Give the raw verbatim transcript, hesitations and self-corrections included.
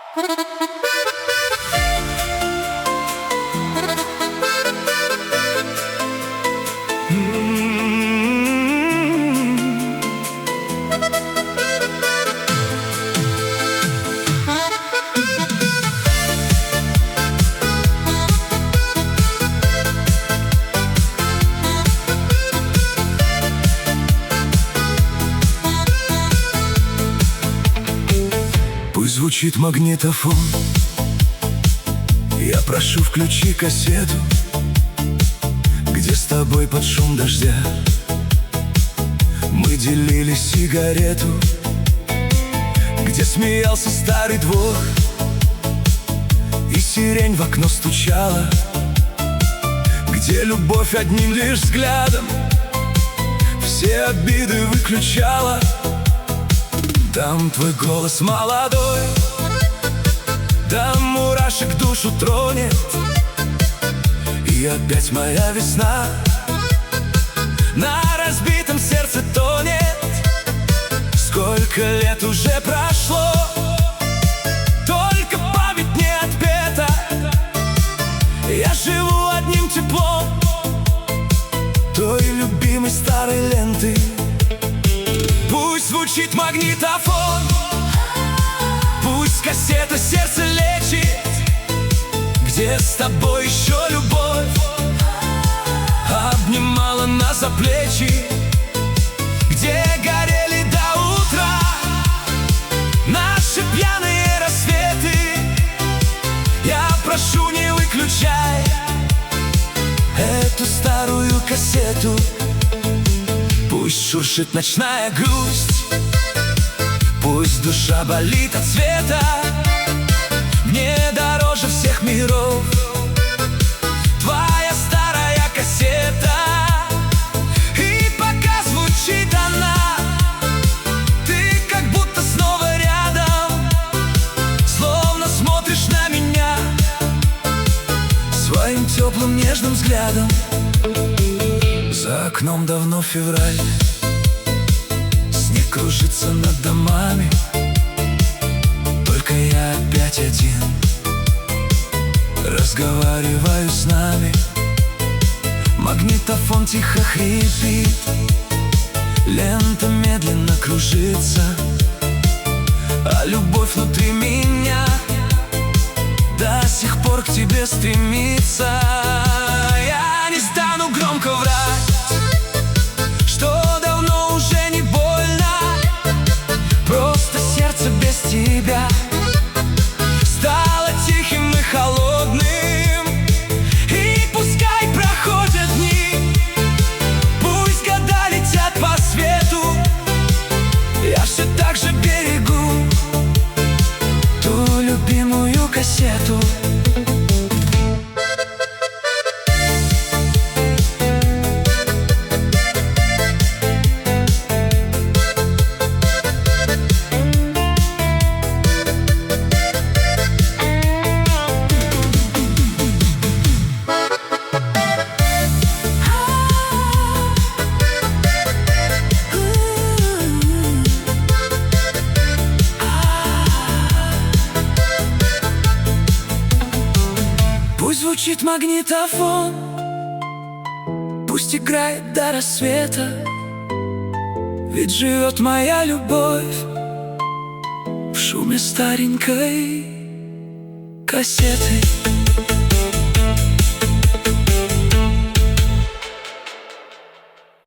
Пусть звучит магнитофон, я прошу, включи кассету, где с тобой под шум дождя мы делили сигарету, где смеялся старый двор и сирень в окно стучала, где любовь одним лишь взглядом все обиды выключала. Там твой голос молодой, да мурашек душу тронет, и опять моя весна на разбитом сердце тонет. Сколько лет уже прошло, только память не отпета. Я живу одним теплом той любимой старой ленты. Пусть звучит магнитофон, пусть кассета сердце лечит, где с тобой еще любовь обнимала нас за плечи, где горели до утра наши пьяные рассветы. Я прошу, не выключай эту старую кассету. Пусть шуршит ночная грусть, пусть душа болит от света. Мне дороже всех миров твоя старая кассета. И пока звучит она, ты как будто снова рядом, словно смотришь на меня своим теплым нежным взглядом. За окном давно февраль, снег кружится над домами, только я опять один разговариваю с нами. Магнитофон тихо хрипит, лента медленно кружится, а любовь внутри меня до сих пор к тебе стремится. Я не стану громко врать, тебя стало тихим и холодным. И пускай проходят дни, пусть года летят по свету, я все так же берегу ту любимую кассету. Пусть звучит магнитофон, пусть играет до рассвета, ведь живет моя любовь в шуме старенькой кассеты.